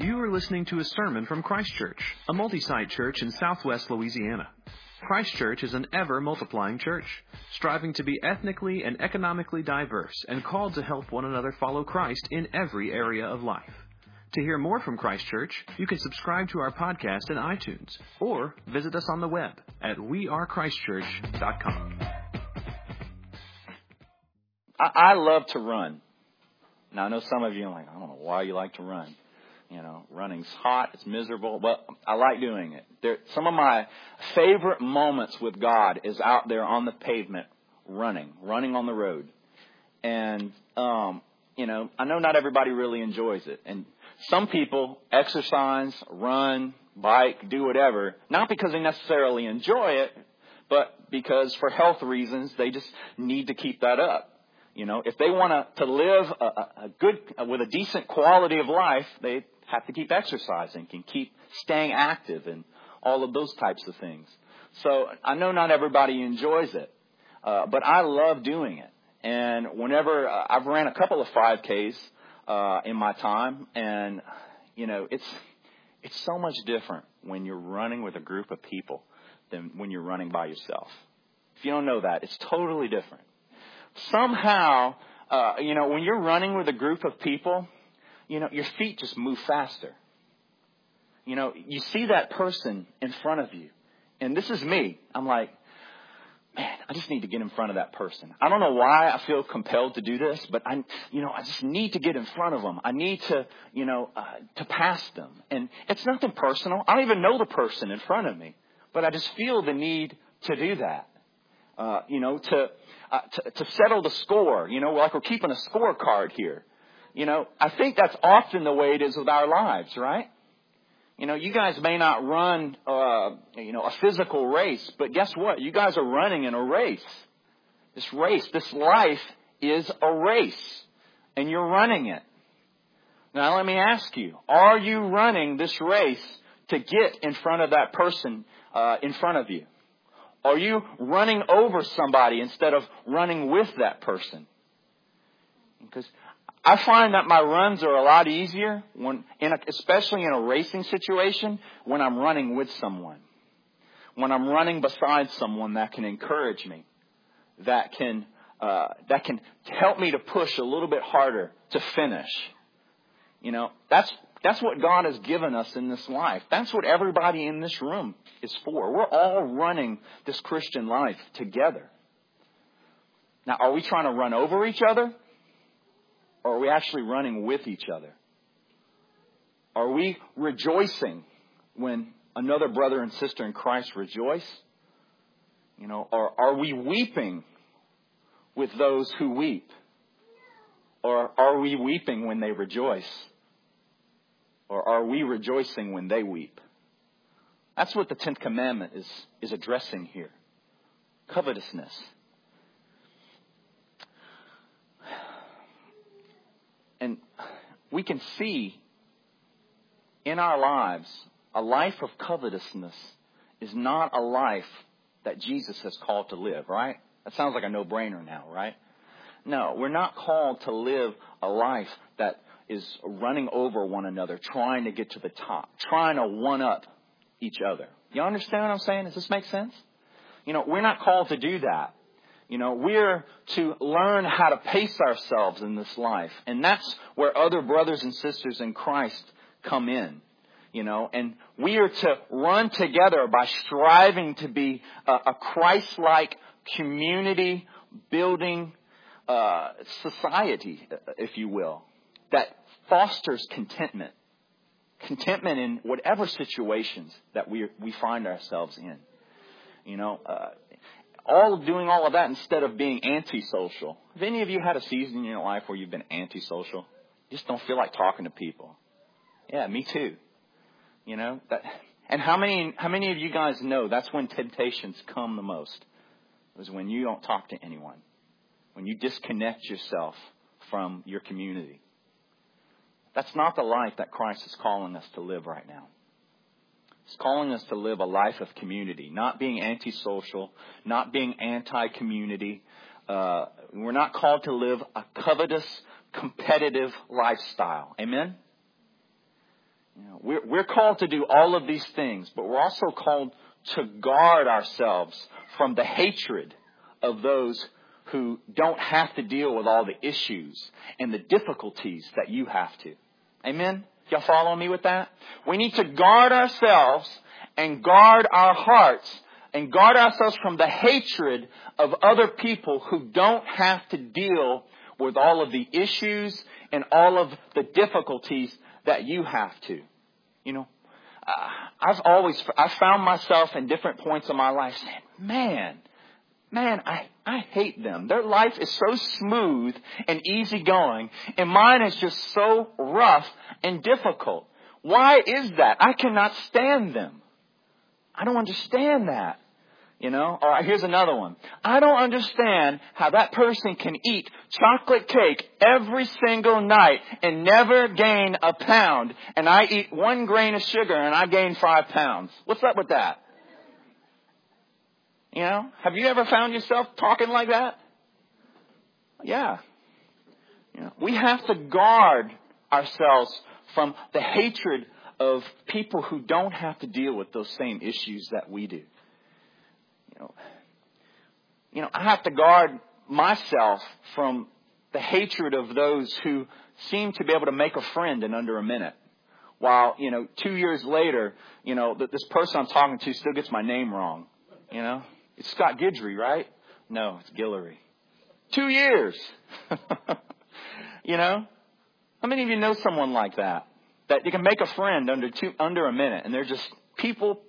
You are listening to a sermon from Christ Church, a multi-site church in southwest Louisiana. Christ Church is an ever-multiplying church, striving to be ethnically and economically diverse and called to help one another follow Christ in every area of life. To hear more from Christ Church, you can subscribe to our podcast in iTunes or visit us on the web at wearechristchurch.com. I love to run. Now, I know some of you are like, I don't know why you like to run. You know, running's hot, it's miserable, but I like doing it. Some of my favorite moments with God is out there on the pavement running on the road. And, I know not everybody really enjoys it. And some people exercise, run, bike, do whatever, not because they necessarily enjoy it, but because for health reasons, they just need to keep that up. You know, if they want to live with a decent quality of life, they have to keep exercising, can keep staying active and all of those types of things. So I know not everybody enjoys it, but I love doing it. And whenever I've ran a couple of 5Ks in my time, and it's so much different when you're running with a group of people than when you're running by yourself. If you don't know that, it's totally different. Somehow, when you're running with a group of people, your feet just move faster. You see that person in front of you. And this is me. I'm like, man, I just need to get in front of that person. I don't know why I feel compelled to do this, but I just need to get in front of them. I need to pass them. And it's nothing personal. I don't even know the person in front of me, but I just feel the need to do that. To settle the score, like we're keeping a scorecard here. I think that's often the way it is with our lives, right? You guys may not run, a physical race, but guess what? You guys are running in a race. This life is a race, and you're running it. Now, let me ask you, are you running this race to get in front of that person in front of you? Are you running over somebody instead of running with that person? Because I find that my runs are a lot easier, especially in a racing situation, when I'm running with someone. When I'm running beside someone that can encourage me, that can help me to push a little bit harder to finish. That's what God has given us in this life. That's what everybody in this room is for. We're all running this Christian life together. Now, are we trying to run over each other? Or are we actually running with each other? Are we rejoicing when another brother and sister in Christ rejoice? Or are we weeping with those who weep? Or are we weeping when they rejoice? Or are we rejoicing when they weep? That's what the 10th commandment is addressing here. Covetousness. And we can see in our lives, a life of covetousness is not a life that Jesus has called to live, right? That sounds like a no-brainer now, right? No, we're not called to live a life that is running over one another, trying to get to the top, trying to one-up each other. You understand what I'm saying? Does this make sense? We're not called to do that. We're to learn how to pace ourselves in this life. And that's where other brothers and sisters in Christ come in. And we are to run together by striving to be a Christ-like community building society, if you will, that fosters contentment in whatever situations that we find ourselves in. Doing all of that instead of being antisocial. Have any of you had a season in your life where you've been antisocial? You just don't feel like talking to people. Yeah, me too. And how many of you guys know that's when temptations come the most? Is when you don't talk to anyone. When you disconnect yourself from your community. That's not the life that Christ is calling us to live right now. He's calling us to live a life of community, not being antisocial, not being anti-community. We're not called to live a covetous, competitive lifestyle. Amen? We're called to do all of these things, but we're also called to guard ourselves from the hatred of those who don't have to deal with all the issues and the difficulties that you have to. Amen? Y'all follow me with that? We need to guard ourselves and guard our hearts and guard ourselves from the hatred of other people who don't have to deal with all of the issues and all of the difficulties that you have to. I've found myself in different points of my life saying, man, I hate them. Their life is so smooth and easygoing, and mine is just so rough and difficult. Why is that? I cannot stand them. I don't understand that. All right, here's another one. I don't understand how that person can eat chocolate cake every single night and never gain a pound. And I eat 1 grain of sugar and I gain 5 pounds. What's up with that? Have you ever found yourself talking like that? Yeah. We have to guard ourselves from the hatred of people who don't have to deal with those same issues that we do. I have to guard myself from the hatred of those who seem to be able to make a friend in under a minute. While, 2 years later, this person I'm talking to still gets my name wrong. It's Scott Guidry, right? No, it's Guillory. 2 years. How many of you know someone like that? That you can make a friend under a minute and they're just people.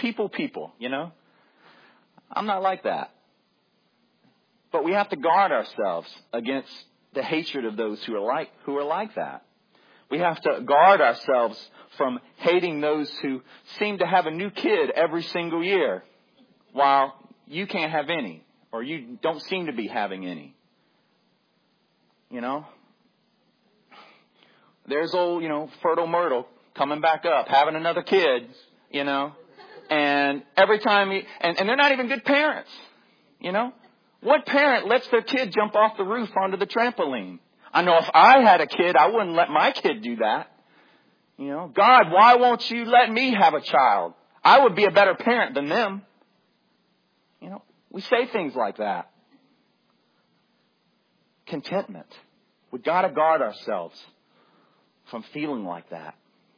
I'm not like that. But we have to guard ourselves against the hatred of those who are like that. We have to guard ourselves from hating those who seem to have a new kid every single year while you can't have any, or you don't seem to be having any. There's old, Fertile Myrtle coming back up, having another kid, and every time and they're not even good parents, What parent lets their kid jump off the roof onto the trampoline? I know if I had a kid, I wouldn't let my kid do that. God, why won't you let me have a child? I would be a better parent than them. We say things like that. Contentment. We've got to guard ourselves from feeling like that.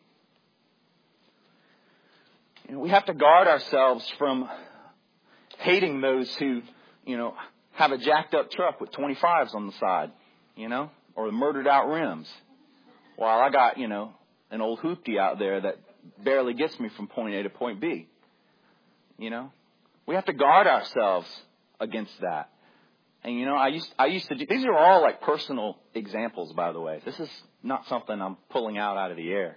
We have to guard ourselves from hating those who, have a jacked up truck with 25s on the side, or murdered out rims. While I got, an old hoopty out there that barely gets me from point A to point B. We have to guard ourselves against that. And, I used to do, these are all like personal examples, by the way. This is not something I'm pulling out of the air,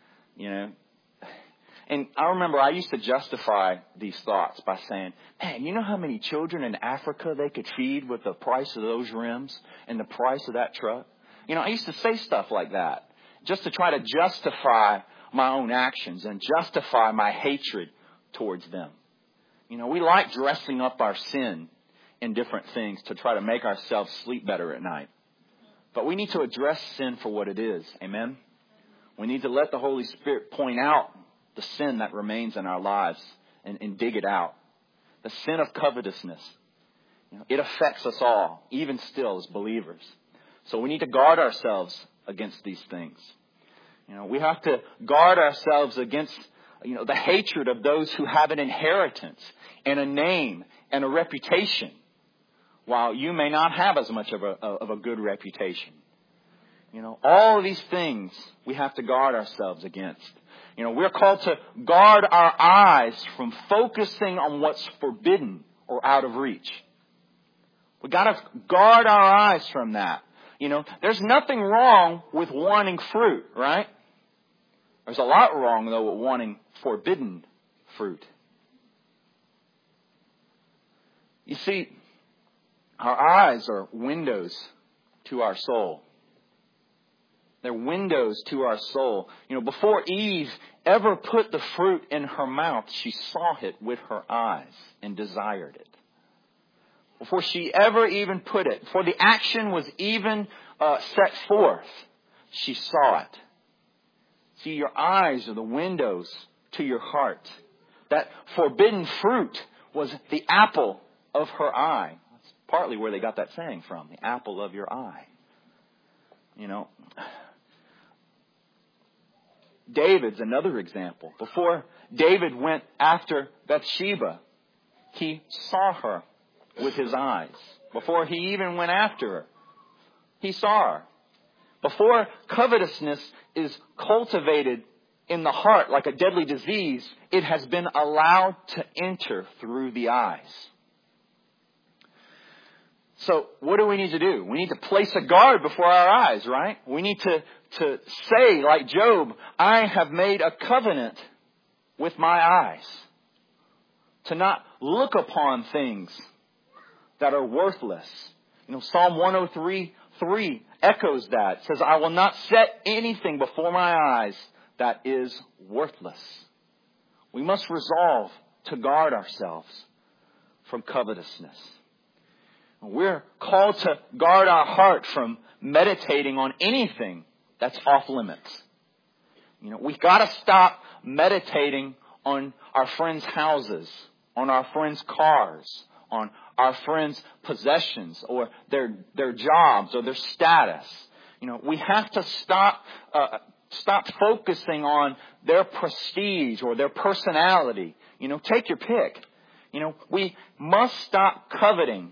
And I remember I used to justify these thoughts by saying, man, you know how many children in Africa they could feed with the price of those rims and the price of that truck? I used to say stuff like that just to try to justify my own actions and justify my hatred towards them. We like dressing up our sin in different things to try to make ourselves sleep better at night. But we need to address sin for what it is. Amen? We need to let the Holy Spirit point out the sin that remains in our lives and dig it out. The sin of covetousness. It affects us all, even still as believers. So we need to guard ourselves against these things. We have to guard ourselves against, the hatred of those who have an inheritance and a name and a reputation, while you may not have as much of a good reputation. All of these things we have to guard ourselves against. We're called to guard our eyes from focusing on what's forbidden or out of reach. We've got to guard our eyes from that. There's nothing wrong with wanting fruit, right? There's a lot wrong, though, with wanting forbidden fruit. You see, our eyes are windows to our soul. They're windows to our soul. Before Eve ever put the fruit in her mouth, she saw it with her eyes and desired it. Before she ever even put it, before the action was even set forth, she saw it. See, your eyes are the windows to your heart. That forbidden fruit was the apple of her eye. That's partly where they got that saying from, the apple of your eye. You know, David's another example. Before David went after Bathsheba, he saw her with his eyes. Before he even went after her, he saw her. Before covetousness is cultivated in the heart like a deadly disease, it has been allowed to enter through the eyes. So what do we need to do? We need to place a guard before our eyes, right? We need to say, like Job, I have made a covenant with my eyes. To not look upon things that are worthless. You know, Psalm 103:3 echoes that. It says, I will not set anything before my eyes that is worthless. We must resolve to guard ourselves from covetousness. We're called to guard our heart from meditating on anything that's off limits. You know, we've got to stop meditating on our friends' houses, on our friends' cars, on our friends' possessions, or their jobs, or their status. You know, we have to stop focusing on their prestige or their personality. You know, take your pick. You know, we must stop coveting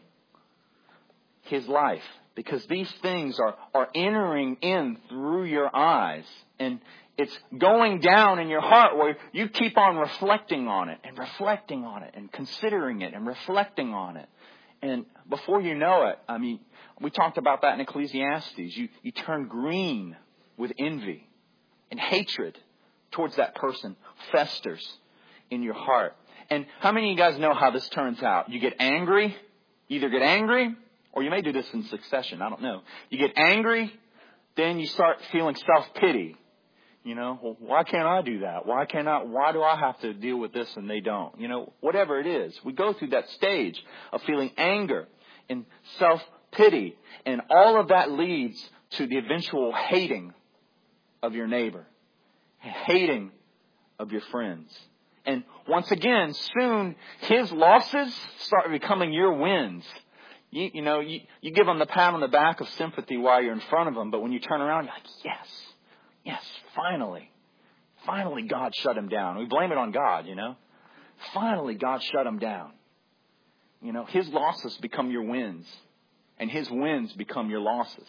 his life, because these things are entering in through your eyes, and it's going down in your heart where you keep on reflecting on it and considering it and reflecting on it. And before you know it, I mean, we talked about that in Ecclesiastes. You turn green with envy, and hatred towards that person festers in your heart. And how many of you guys know how this turns out? You get angry, or you may do this in succession. I don't know. You get angry, then you start feeling self-pity. You know, well, why can't I do that? Why do I have to deal with this and they don't? You know, whatever it is. We go through that stage of feeling anger and self-pity. And all of that leads to the eventual hating of your neighbor. Hating of your friends. And once again, soon his losses start becoming your wins. You give them the pat on the back of sympathy while you're in front of them, but when you turn around, you're like, yes, finally God shut him down. We blame it on God, you know. Finally God shut him down. You know, his losses become your wins, and his wins become your losses.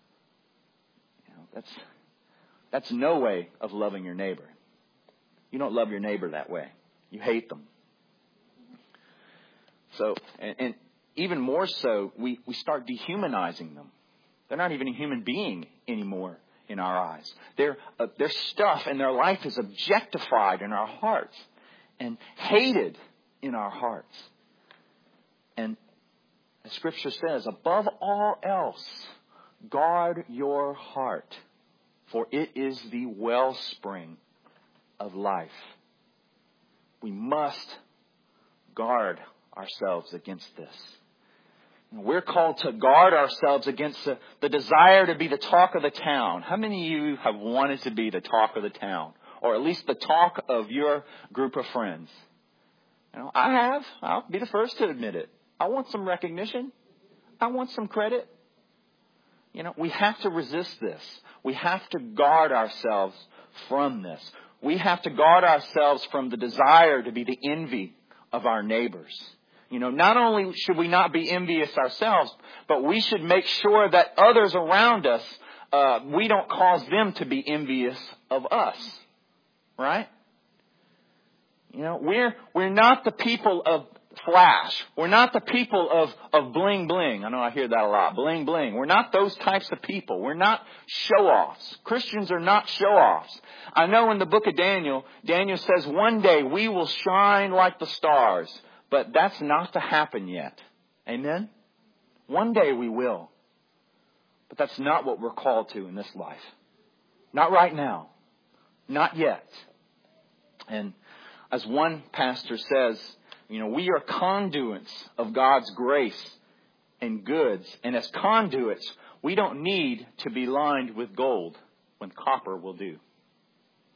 You know, that's no way of loving your neighbor. You don't love your neighbor that way. You hate them. So, and even more so, we start dehumanizing them. They're not even a human being anymore in our eyes. Their stuff and their life is objectified in our hearts and hated in our hearts. And as Scripture says, above all else, guard your heart, for it is the wellspring of life. We must guard ourselves against this. We're called to guard ourselves against the desire to be the talk of the town. How many of you have wanted to be the talk of the town? Or at least the talk of your group of friends? You know, I have. I'll be the first to admit it. I want some recognition. I want some credit. You know, we have to resist this. We have to guard ourselves from this. We have to guard ourselves from the desire to be the envy of our neighbors. You know, not only should we not be envious ourselves, but we should make sure that others around us, we don't cause them to be envious of us. Right? You know, we're not the people of flash. We're not the people of bling bling. I know I hear that a lot. Bling bling. We're not those types of people. We're not show-offs. Christians are not show-offs. I know in the book of Daniel says one day we will shine like the stars. But that's not to happen yet. Amen? One day we will. But that's not what we're called to in this life. Not right now. Not yet. And as one pastor says, you know, we are conduits of God's grace and goods. And as conduits, we don't need to be lined with gold when copper will do.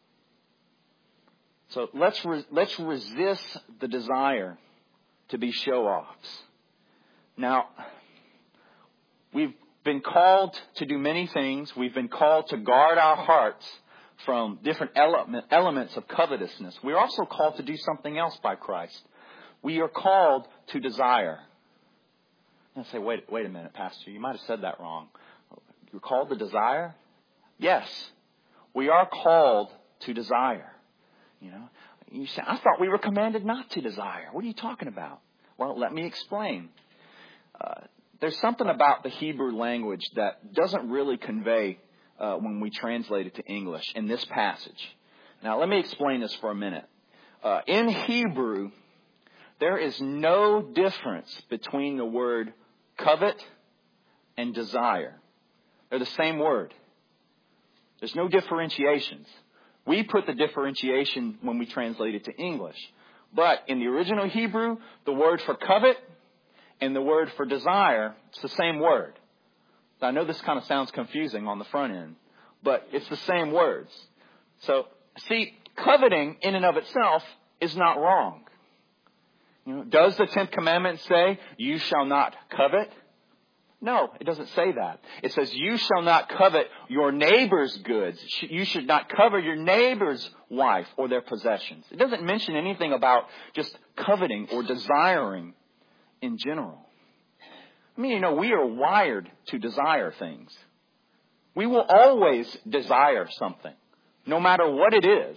So let's resist the desire to be show-offs. Now, we've been called to do many things. We've been called to guard our hearts from different elements of covetousness. We're also called to do something else by Christ. We are called to desire. And I say, wait a minute, Pastor, you might have said that wrong. You're called to desire? Yes, we are called to desire. You say, I thought we were commanded not to desire. What are you talking about? Well, let me explain. There's something about the Hebrew language that doesn't really convey when we translate it to English in this passage. Now, let me explain this for a minute. In Hebrew, there is no difference between the word covet and desire. They're the same word. There's no differentiations. We put the differentiation when we translate it to English. But in the original Hebrew, the word for covet and the word for desire, it's the same word. I know this kind of sounds confusing on the front end, but it's the same words. So, see, coveting in and of itself is not wrong. Does the 10th commandment say, you shall not covet? No, it doesn't say that. It says, you shall not covet your neighbor's goods. You should not covet your neighbor's wife or their possessions. It doesn't mention anything about just coveting or desiring in general. I mean, we are wired to desire things. We will always desire something, no matter what it is.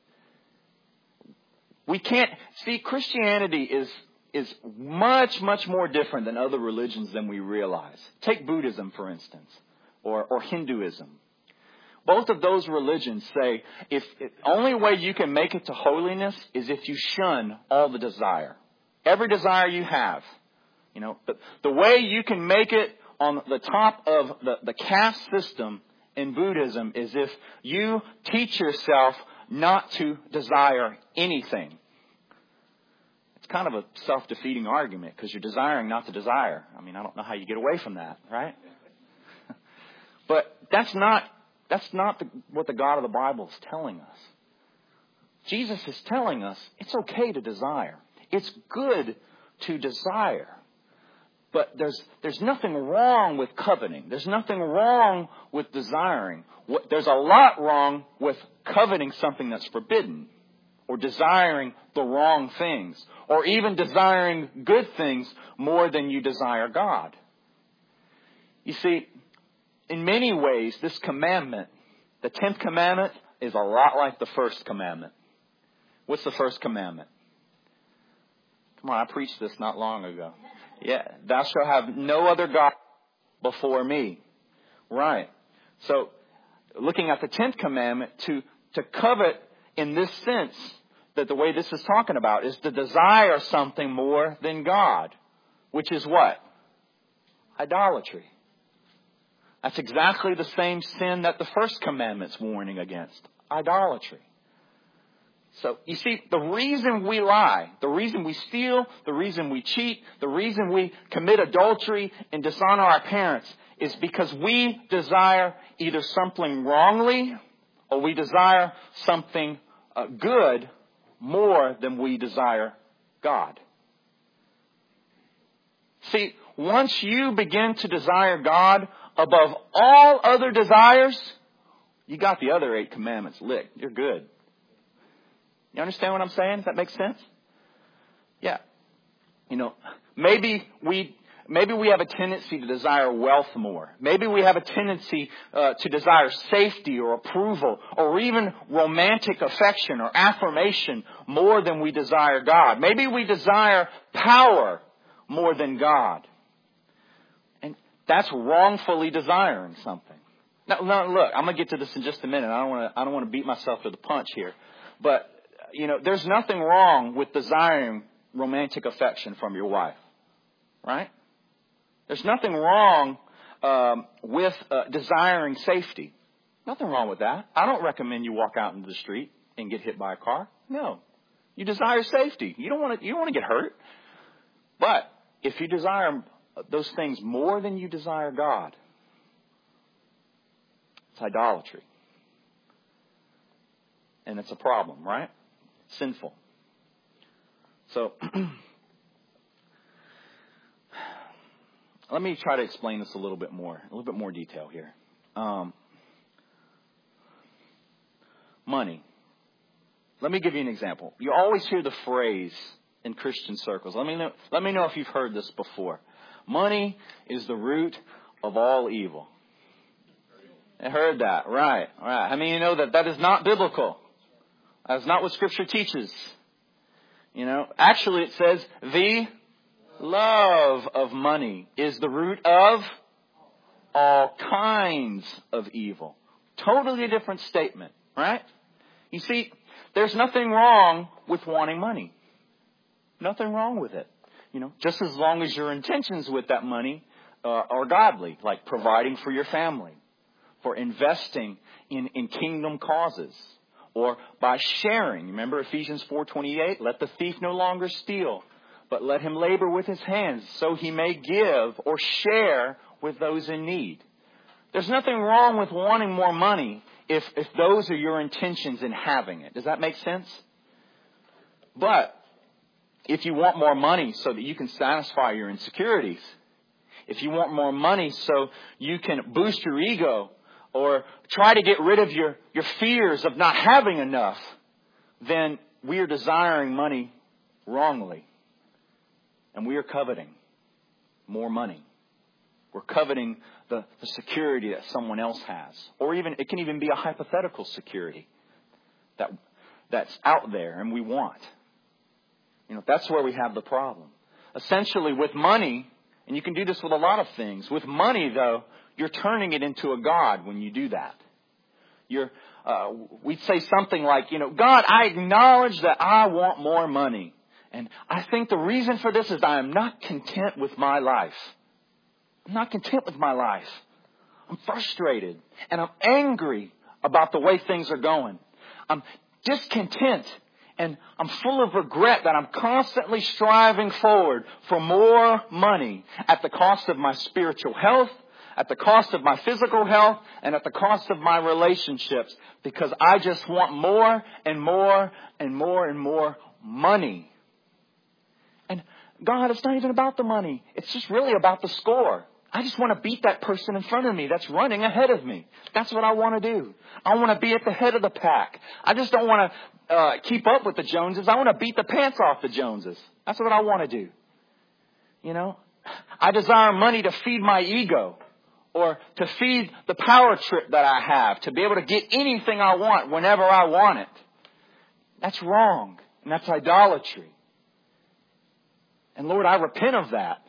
We can't see Christianity is much, much more different than other religions than we realize. Take Buddhism, for instance, or Hinduism. Both of those religions say if only way you can make it to holiness is if you shun all the desire. Every desire you have. The way you can make it on the top of the caste system in Buddhism is if you teach yourself not to desire anything. It's kind of a self-defeating argument because you're desiring not to desire. I mean, I don't know how you get away from that, right? But that's not what the God of the Bible is telling us. Jesus is telling us it's okay to desire. It's good to desire. But there's nothing wrong with coveting. There's nothing wrong with desiring. There's a lot wrong with coveting something that's forbidden, or desiring the wrong things, or even desiring good things more than you desire God. You see, in many ways, this commandment, the 10th commandment, is a lot like the first commandment. What's the first commandment? Come on, I preached this not long ago. Yeah, thou shalt have no other God before me. Right. So, looking at the 10th commandment, to covet in this sense, that the way this is talking about is to desire something more than God, which is what? Idolatry. That's exactly the same sin that the first commandment's warning against. Idolatry. So, you see, the reason we lie, the reason we steal, the reason we cheat, the reason we commit adultery and dishonor our parents is because we desire either something wrongly or we desire something good more than we desire God. See, once you begin to desire God above all other desires, you got the other 8 commandments licked. You're good. You understand what I'm saying? Does that make sense? Yeah. Maybe we have a tendency to desire wealth more. Maybe we have a tendency to desire safety or approval or even romantic affection or affirmation more than we desire God. Maybe we desire power more than God. And that's wrongfully desiring something. Now, look, I'm going to get to this in just a minute. I don't want to beat myself to the punch here. But there's nothing wrong with desiring romantic affection from your wife. Right? There's nothing wrong with desiring safety. Nothing wrong with that. I don't recommend you walk out into the street and get hit by a car. No. You desire safety. You don't want to get hurt. But if you desire those things more than you desire God, it's idolatry. And it's a problem, right? sinful. So, let me try to explain this a little bit more detail here. Money. Let me give you an example. You always hear the phrase in Christian circles. Let me know if you've heard this before. Money is the root of all evil. I heard that. Right. I mean, you know that is not biblical. That's not what Scripture teaches. You know, actually it says the love of money is the root of all kinds of evil. Totally different statement, right? You see, there's nothing wrong with wanting money. Nothing wrong with it. You know, just as long as your intentions with that money are godly, like providing for your family, for investing in kingdom causes, or by sharing. Remember Ephesians 4:28? Let the thief no longer steal, but let him labor with his hands so he may give or share with those in need. There's nothing wrong with wanting more money if those are your intentions in having it. Does that make sense? But if you want more money so that you can satisfy your insecurities, if you want more money so you can boost your ego or try to get rid of your fears of not having enough, then we are desiring money wrongly. And we are coveting more money. We're coveting the security that someone else has. Or even it can even be a hypothetical security that's out there and we want. You know, that's where we have the problem. Essentially, with money, and you can do this with a lot of things. With money, though, you're turning it into a god when you do that. We'd say something like, you know, God, I acknowledge that I want more money. And I think the reason for this is I am not content with my life. I'm not content with my life. I'm frustrated and I'm angry about the way things are going. I'm discontent and I'm full of regret that I'm constantly striving forward for more money at the cost of my spiritual health, at the cost of my physical health, and at the cost of my relationships, because I just want more and more and more and more money. And God, it's not even about the money. It's just really about the score. I just want to beat that person in front of me that's running ahead of me. That's what I want to do. I want to be at the head of the pack. I just don't want to keep up with the Joneses. I want to beat the pants off the Joneses. That's what I want to do. You know, I desire money to feed my ego or to feed the power trip that I have, to be able to get anything I want whenever I want it. That's wrong. And that's idolatry. And Lord, I repent of that.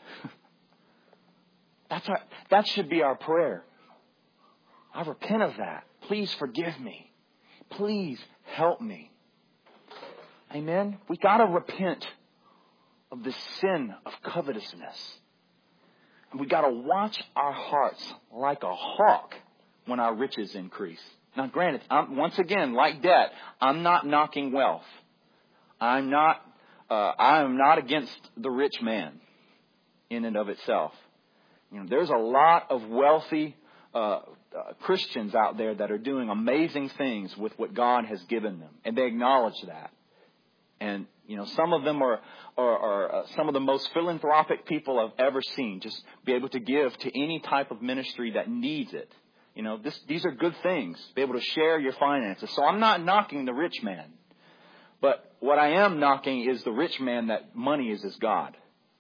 That should be our prayer. I repent of that. Please forgive me. Please help me. Amen? We got to repent of the sin of covetousness. And we got to watch our hearts like a hawk when our riches increase. Now, granted, once again, like debt, I'm not knocking wealth. I am not against the rich man in and of itself. You know, there's a lot of wealthy Christians out there that are doing amazing things with what God has given them, and they acknowledge that. And you know, some of them are some of the most philanthropic people I've ever seen. Just be able to give to any type of ministry that needs it. You know, these are good things. Be able to share your finances. So I'm not knocking the rich man, but what I am knocking is the rich man that money is his God.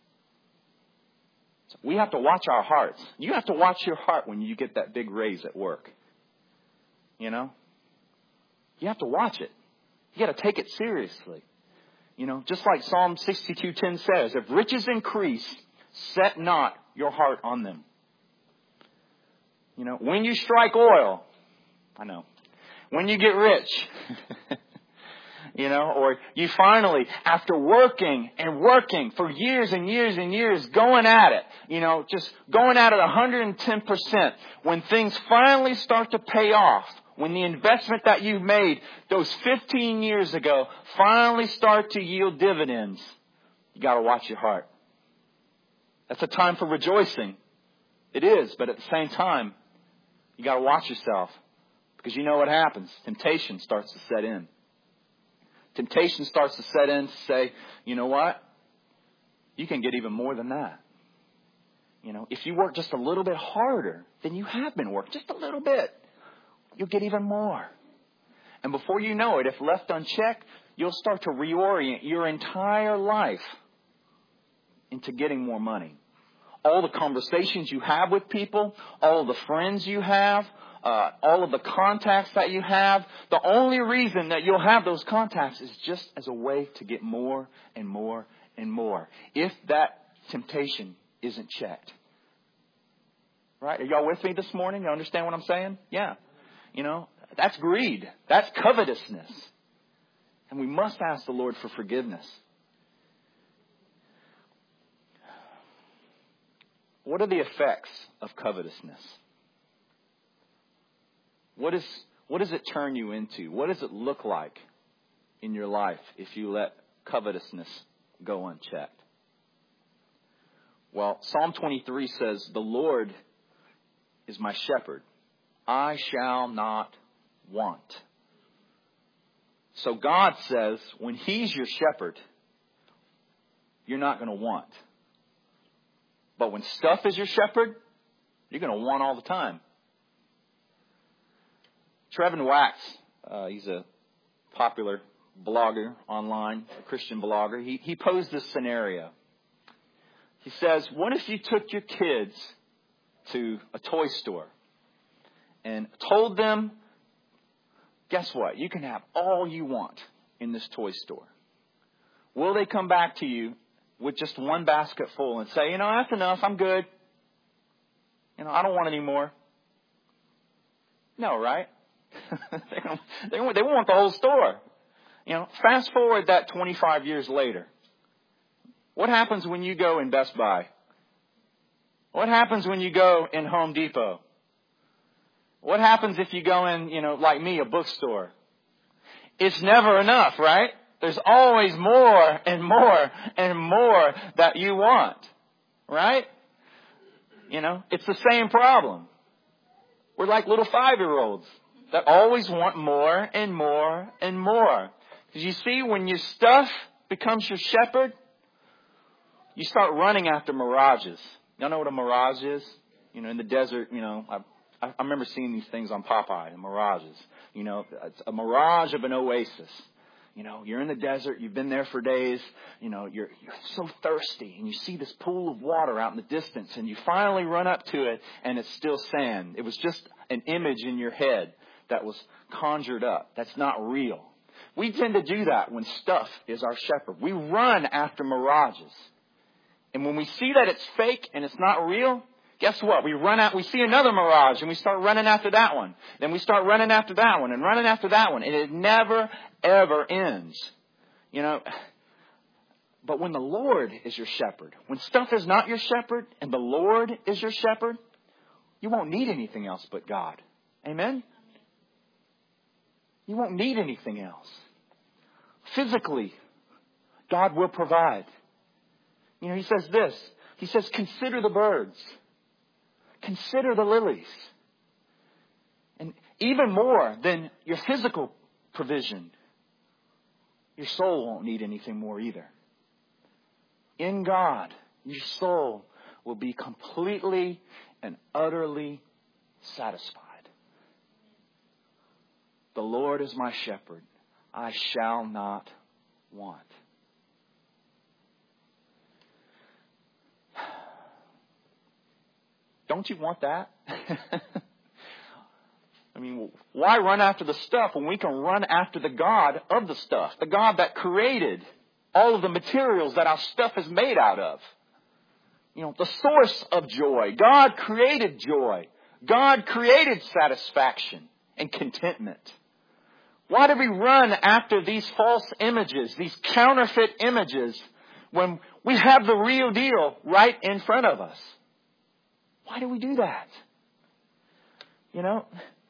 We have to watch our hearts. You have to watch your heart when you get that big raise at work. You know? You have to watch it. You got to take it seriously. You know, just like Psalm 62:10 says, if riches increase, set not your heart on them. You know, when you strike oil, I know, when you get rich, you know, or you finally, after working and working for years and years and years, going at it, you know, just going at it 110%, when things finally start to pay off, when the investment that you've made those 15 years ago finally start to yield dividends, you got to watch your heart. That's a time for rejoicing. It is, but at the same time, you got to watch yourself, because you know what happens. Temptation starts to set in. Temptation starts to set in to say, you know what? You can get even more than that. You know, if you work just a little bit harder than you have been working, just a little bit, you'll get even more. And before you know it, if left unchecked, you'll start to reorient your entire life into getting more money. All the conversations you have with people, all of the friends you have, all of the contacts that you have, the only reason that you'll have those contacts is just as a way to get more and more and more. If that temptation isn't checked. Right? Are y'all with me this morning? You understand what I'm saying? Yeah. You know, that's greed. That's covetousness. And we must ask the Lord for forgiveness. What are the effects of covetousness? What does it turn you into? What does it look like in your life if you let covetousness go unchecked? Well, Psalm 23 says, the Lord is my shepherd. I shall not want. So God says, when He's your shepherd, you're not going to want. But when stuff is your shepherd, you're going to want all the time. Trevin Wax, he's a popular blogger online, a Christian blogger. He posed this scenario. He says, what if you took your kids to a toy store and told them, guess what? You can have all you want in this toy store. Will they come back to you with just one basket full and say, you know, that's enough. I'm good. You know, I don't want any more. No, right? they want the whole store. You know, fast forward that 25 years later. What happens when you go in Best Buy? What happens when you go in Home Depot? What happens if you go in, you know, like me, a bookstore? It's never enough, right? There's always more and more and more that you want, right? You know, it's the same problem. We're like little 5-year-olds that always want more and more and more. Because you see, when your stuff becomes your shepherd, you start running after mirages. Y'all know what a mirage is? You know, in the desert, you know, I remember seeing these things on Popeye, mirages. You know, it's a mirage of an oasis. You know, you're in the desert, you've been there for days, you know, you're so thirsty, and you see this pool of water out in the distance, and you finally run up to it, and it's still sand. It was just an image in your head that was conjured up. That's not real. We tend to do that when stuff is our shepherd. We run after mirages. And when we see that it's fake and it's not real, guess what? We see another mirage and we start running after that one. Then we start running after that one and running after that one. And it never, ever ends. You know, but when the Lord is your shepherd, when stuff is not your shepherd and the Lord is your shepherd, you won't need anything else but God. Amen? You won't need anything else. Physically, God will provide. You know, He says this. He says, consider the birds. Consider the lilies. And even more than your physical provision, your soul won't need anything more either. In God, your soul will be completely and utterly satisfied. The Lord is my shepherd. I shall not want. Don't you want that? I mean, why run after the stuff when we can run after the God of the stuff? The God that created all of the materials that our stuff is made out of. You know, the source of joy. God created joy. God created satisfaction and contentment. Why do we run after these false images, these counterfeit images, when we have the real deal right in front of us? Why do we do that? You know,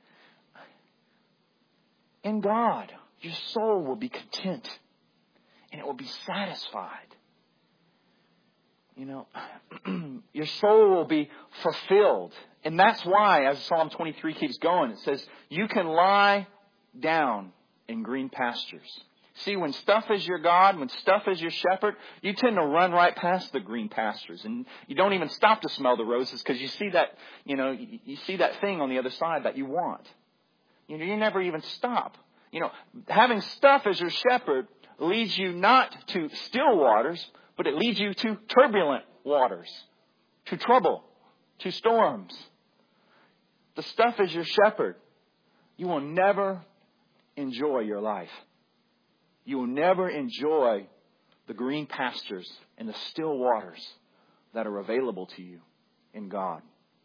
in God, your soul will be content and it will be satisfied. You know, your soul will be fulfilled. And that's why, as Psalm 23 keeps going, it says, you can lie down in green pastures. See, when stuff is your God, when stuff is your shepherd, you tend to run right past the green pastures. And you don't even stop to smell the roses because you see that, you see that thing on the other side that you want. You never even stop. Having stuff as your shepherd leads you not to still waters, but it leads you to turbulent waters, to trouble, to storms. The stuff is your shepherd. You will never enjoy your life. You will never enjoy the green pastures and the still waters that are available to you in God.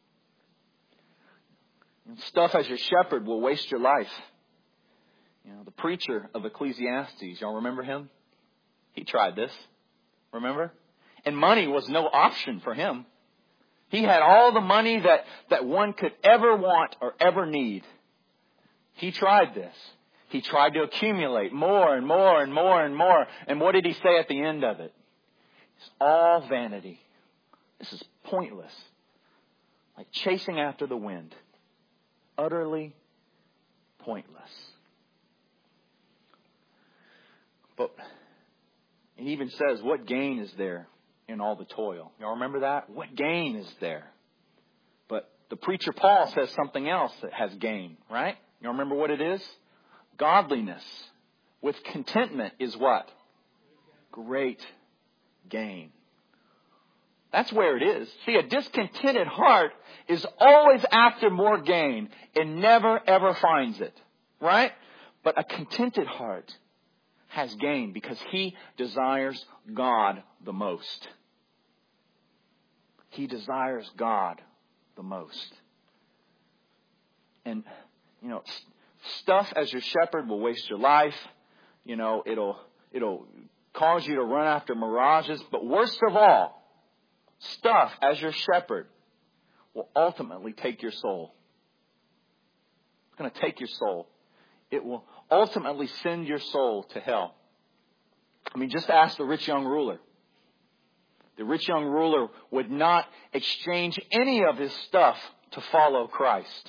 Stuff as your shepherd will waste your life. The preacher of Ecclesiastes, y'all remember him? He tried this. Remember? And money was no option for him. He had all the money that one could ever want or ever need. He tried this. He tried to accumulate more and more and more and more. And what did he say at the end of it? It's all vanity. This is pointless. Like chasing after the wind. Utterly pointless. But it even says, what gain is there in all the toil? Y'all remember that? What gain is there? But the preacher Paul says something else that has gain, right? Y'all remember what it is? Godliness with contentment is what? Great gain. That's where it is. See, a discontented heart is always after more gain and never ever finds it. Right? But a contented heart has gain because he desires God the most. He desires God the most. And, stuff as your shepherd will waste your life. It'll cause you to run after mirages. But worst of all, stuff as your shepherd will ultimately take your soul. It's going to take your soul. It will ultimately send your soul to hell. Just ask the rich young ruler. The rich young ruler would not exchange any of his stuff to follow Christ.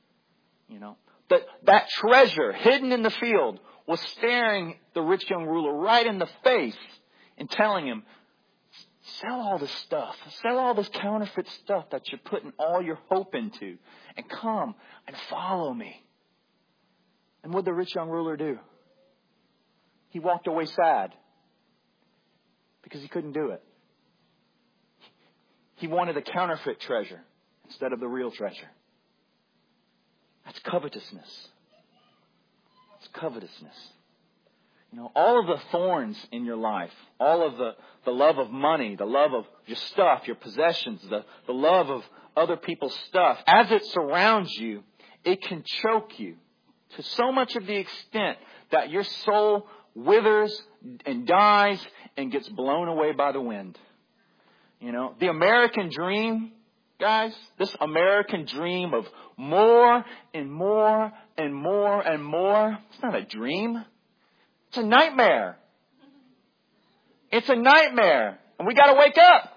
That treasure hidden in the field was staring the rich young ruler right in the face and telling him, sell all this stuff. Sell all this counterfeit stuff that you're putting all your hope into and come and follow me. And what did the rich young ruler do? He walked away sad because he couldn't do it. He wanted a counterfeit treasure instead of the real treasure. That's covetousness. It's covetousness. All of the thorns in your life, all of the love of money, the love of your stuff, your possessions, the love of other people's stuff, as it surrounds you, it can choke you to so much of the extent that your soul withers and dies and gets blown away by the wind. The American dream, guys, this American dream of more and more and more and more, it's not a dream. It's a nightmare. It's a nightmare. And we got to wake up.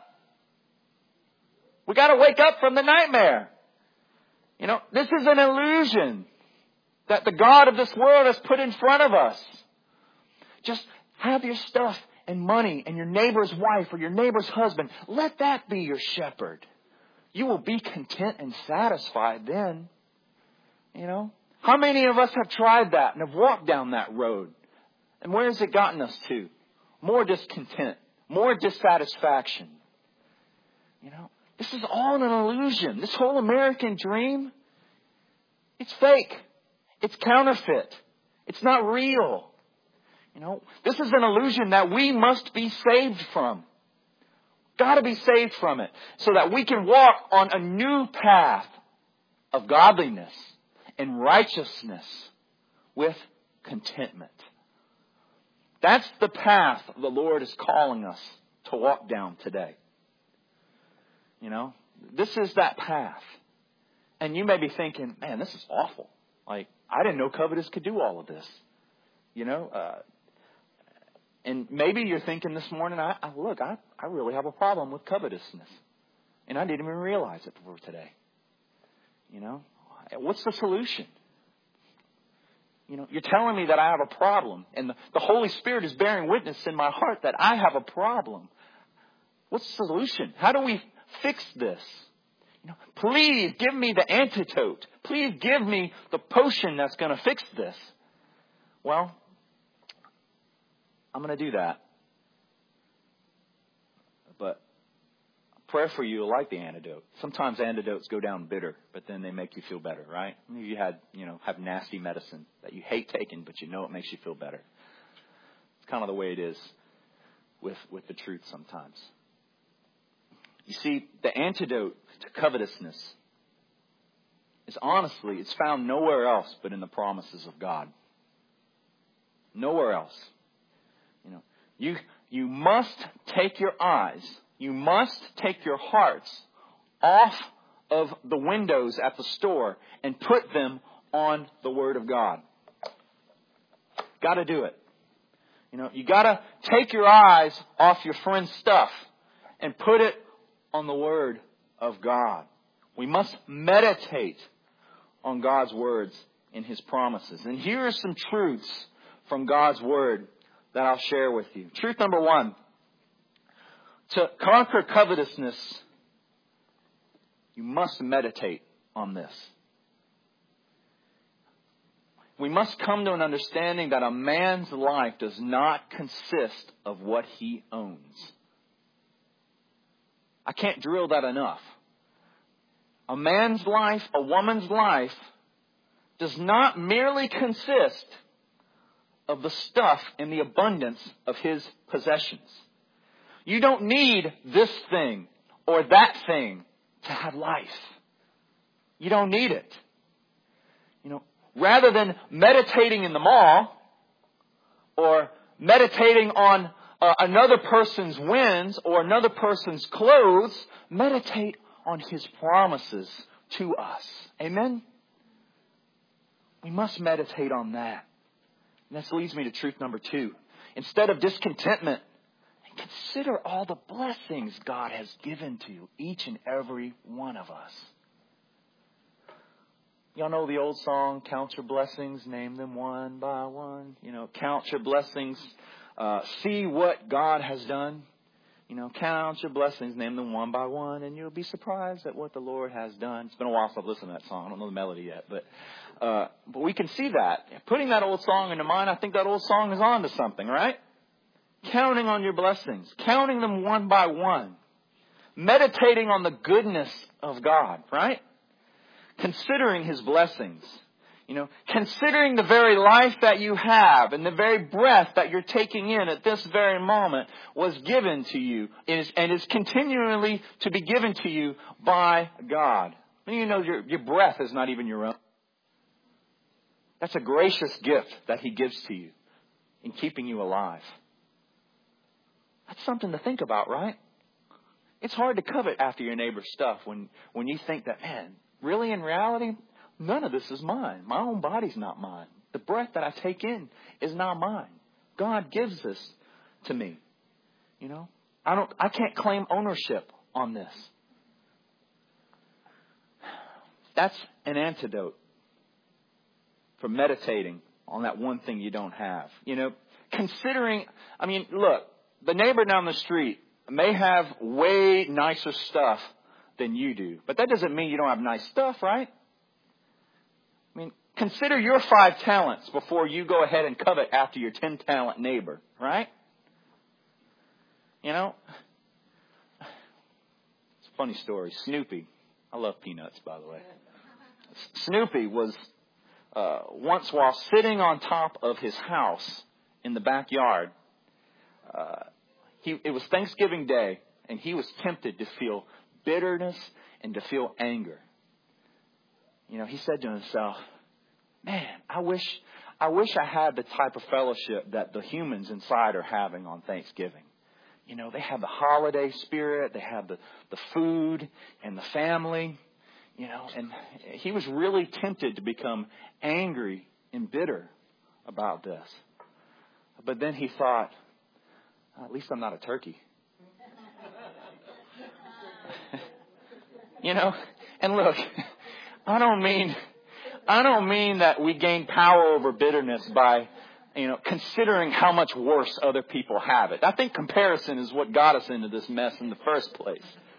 We got to wake up from the nightmare. This is an illusion that the God of this world has put in front of us. Just have your stuff and money and your neighbor's wife or your neighbor's husband. Let that be your shepherd. You will be content and satisfied then. How many of us have tried that and have walked down that road? And where has it gotten us to? More discontent, more dissatisfaction. This is all an illusion. This whole American dream, it's fake. It's counterfeit. It's not real. This is an illusion that we must be saved from. Got to be saved from it so that we can walk on a new path of godliness and righteousness with contentment. That's the path the Lord is calling us to walk down today. This is that path. And you may be thinking, man, this is awful. I didn't know covetous could do all of this. And maybe you're thinking this morning, I really have a problem with covetousness. And I didn't even realize it before today. What's the solution? You're telling me that I have a problem. And the Holy Spirit is bearing witness in my heart that I have a problem. What's the solution? How do we fix this? Please give me the antidote. Please give me the potion that's going to fix this. Well, I'm going to do that. But prayer for you, like the antidote. Sometimes antidotes go down bitter, but then they make you feel better, right? Maybe you have nasty medicine that you hate taking, but you know it makes you feel better. It's kind of the way it is with the truth sometimes. You see, the antidote to covetousness is honestly, it's found nowhere else but in the promises of God. Nowhere else. You must take your eyes, you must take your hearts off of the windows at the store and put them on the Word of God. Got to do it. You got to take your eyes off your friend's stuff and put it on the Word of God. We must meditate on God's words and His promises. And here are some truths from God's Word that I'll share with you. Truth number 1. To conquer covetousness, you must meditate on this. We must come to an understanding that a man's life does not consist of what he owns. I can't drill that enough. A man's life, a woman's life, does not merely consist of the stuff and the abundance of his possessions. You don't need this thing or that thing to have life. You don't need it. Rather than meditating in the mall or meditating on another person's wins or another person's clothes, meditate on His promises to us. Amen? We must meditate on that. And this leads me to truth number 2. Instead of discontentment, consider all the blessings God has given to each and every one of us. Y'all know the old song, count your blessings, name them one by one. Count your blessings, see what God has done. Count your blessings, name them one by one, and you'll be surprised at what the Lord has done. It's been a while since I've listened to that song. I don't know the melody yet, but we can see that. Putting that old song into mind, I think that old song is on to something, right? Counting on your blessings, counting them one by one, meditating on the goodness of God, right? Considering His blessings, considering the very life that you have and the very breath that you're taking in at this very moment was given to you and is continually to be given to you by God. Your breath is not even your own. That's a gracious gift that He gives to you in keeping you alive. That's something to think about, right? It's hard to covet after your neighbor's stuff when you think that, man, really in reality, none of this is mine. My own body's not mine. The breath that I take in is not mine. God gives this to me. I can't claim ownership on this. That's an antidote for meditating on that one thing you don't have. Considering, look, the neighbor down the street may have way nicer stuff than you do. But that doesn't mean you don't have nice stuff, right? Consider your 5 talents before you go ahead and covet after your 10-talent neighbor, right? It's a funny story. Snoopy. I love Peanuts, by the way. Snoopy was once, while sitting on top of his house in the backyard, it was Thanksgiving Day, and he was tempted to feel bitterness and to feel anger. He said to himself, man, I wish I had the type of fellowship that the humans inside are having on Thanksgiving. They have the holiday spirit, they have the food and the family, and he was really tempted to become angry and bitter about this. But then he thought, at least I'm not a turkey. And look, I don't mean I don't mean that we gain power over bitterness by, considering how much worse other people have it. I think comparison is what got us into this mess in the first place.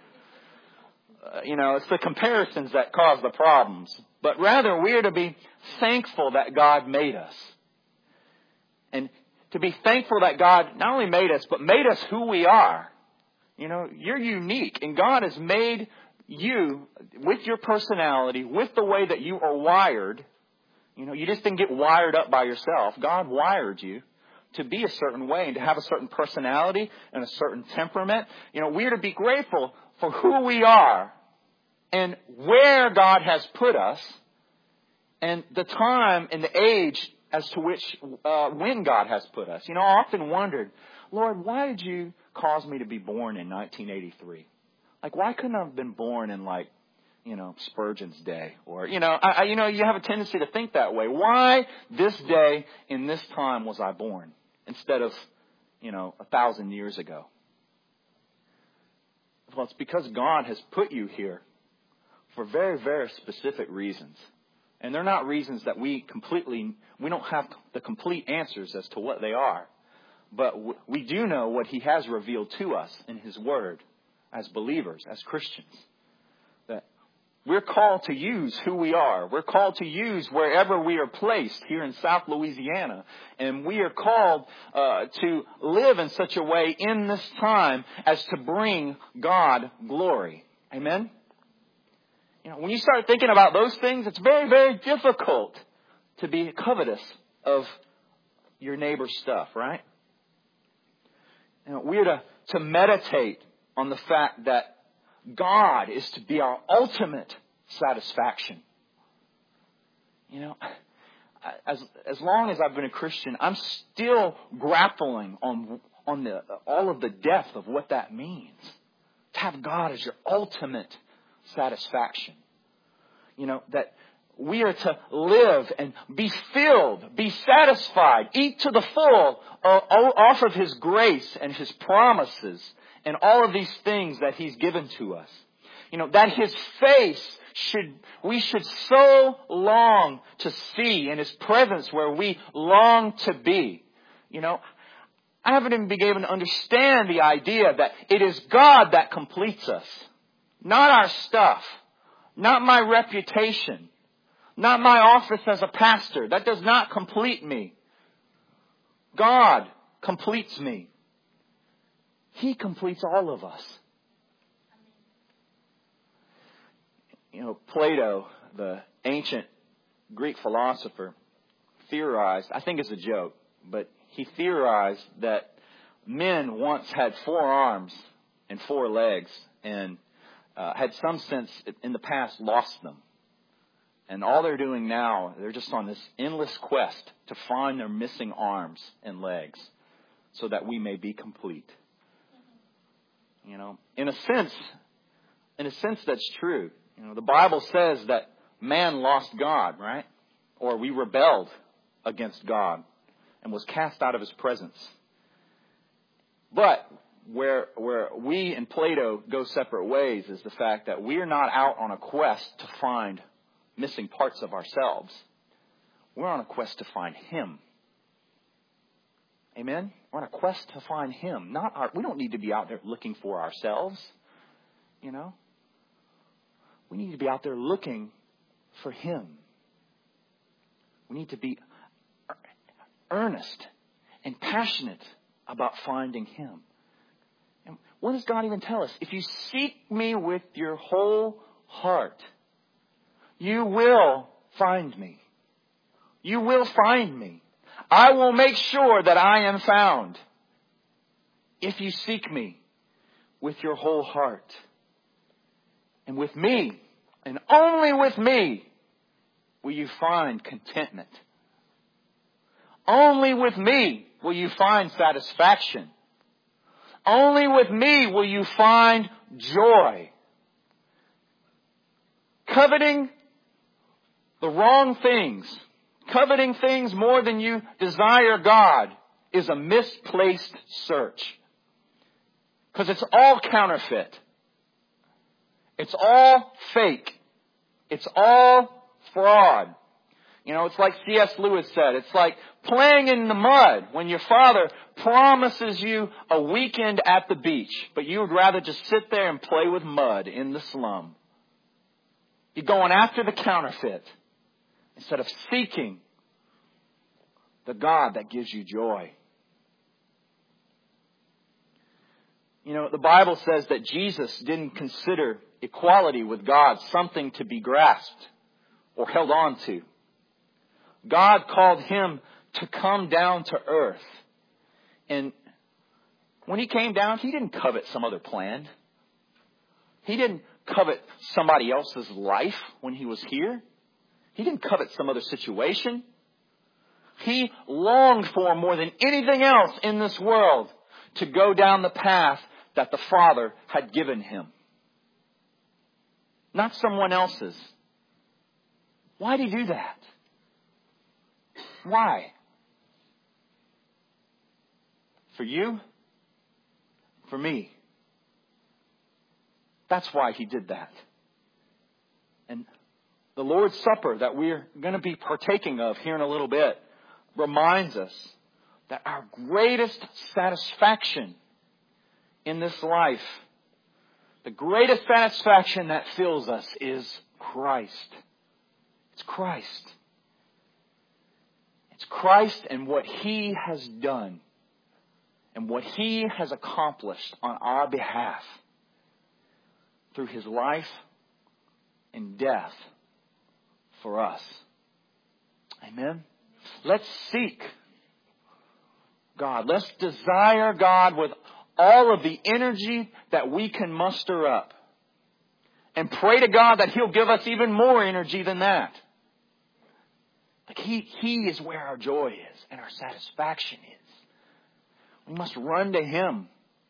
It's the comparisons that cause the problems. But rather, we're to be thankful that God made us. And to be thankful that God not only made us, but made us who we are. You're unique. And God has made you, with your personality, with the way that you are wired. You just didn't get wired up by yourself. God wired you to be a certain way and to have a certain personality and a certain temperament. We're to be grateful for who we are and where God has put us and the time and the age as to which, when God has put us. I often wondered, Lord, why did you cause me to be born in 1983? Why couldn't I have been born in Spurgeon's day? Or, you have a tendency to think that way. Why this day in this time was I born instead of, 1,000 years ago? Well, it's because God has put you here for very, very specific reasons. And they're not reasons that we don't have the complete answers as to what they are. But we do know what He has revealed to us in His Word as believers, as Christians. That we're called to use who we are. We're called to use wherever we are placed here in South Louisiana. And we are called to live in such a way in this time as to bring God glory. Amen? When you start thinking about those things, it's very, very difficult to be covetous of your neighbor's stuff, right? We're to meditate on the fact that God is to be our ultimate satisfaction. As long as I've been a Christian, I'm still grappling on all of the depth of what that means. To have God as your ultimate satisfaction. That we are to live and be filled, be satisfied, eat to the full off of His grace and His promises and all of these things that He's given to us. That His face we should so long to see in His presence where we long to be. I haven't even been able to understand the idea that it is God that completes us. Not our stuff. Not my reputation. Not my office as a pastor. That does not complete me. God completes me. He completes all of us. Plato, the ancient Greek philosopher, theorized, I think it's a joke, but he theorized that men once had 4 arms and 4 legs and had some sense in the past lost them. And all they're doing now, they're just on this endless quest to find their missing arms and legs so that we may be complete. In a sense that's true. The Bible says that man lost God, right? Or we rebelled against God and was cast out of His presence. But where we and Plato go separate ways is the fact that we are not out on a quest to find missing parts of ourselves. We're on a quest to find Him. Amen? We're on a quest to find Him. We don't need to be out there looking for ourselves. We need to be out there looking for Him. We need to be earnest and passionate about finding Him. And what does God even tell us? If you seek me with your whole heart, you will find me. You will find me. I will make sure that I am found if you seek me with your whole heart. And with me, and only with me, will you find contentment. Only with me will you find satisfaction. Only with me will you find joy. Coveting the wrong things, coveting things more than you desire God, is a misplaced search. Because it's all counterfeit. It's all fake. It's all fraud. You know, it's like C.S. Lewis said, it's like playing in the mud when your father promises you a weekend at the beach, but you would rather just sit there and play with mud in the slum. You're going after the counterfeit instead of seeking the God that gives you joy. You know, the Bible says that Jesus didn't consider equality with God something to be grasped or held on to. God called him to come down to earth. And when he came down, he didn't covet some other plan. He didn't covet somebody else's life when he was here. He didn't covet some other situation. He longed for more than anything else in this world to go down the path that the Father had given him. Not someone else's. Why did he do that? Why? For you? For me? That's why he did that. And the Lord's Supper that we're going to be partaking of here in a little bit reminds us that our greatest satisfaction in this life, the greatest satisfaction that fills us is Christ. It's Christ. It's Christ and what He has done and what He has accomplished on our behalf through His life and death for us. Amen? Let's seek God. Let's desire God with all of the energy that we can muster up. And pray to God that He'll give us even more energy than that. Like He is where our joy is and our satisfaction is. We must run to Him.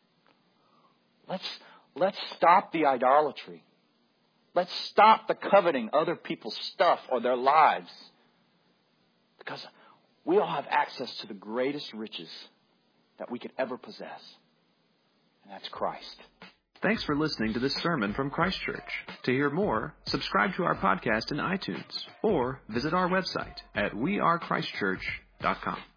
Let's stop the idolatry. Let's stop the coveting other people's stuff or their lives. Because we all have access to the greatest riches that we could ever possess. And that's Christ. Thanks for listening to this sermon from Christ Church. To hear more, subscribe to our podcast in iTunes or visit our website at wearechristchurch.com.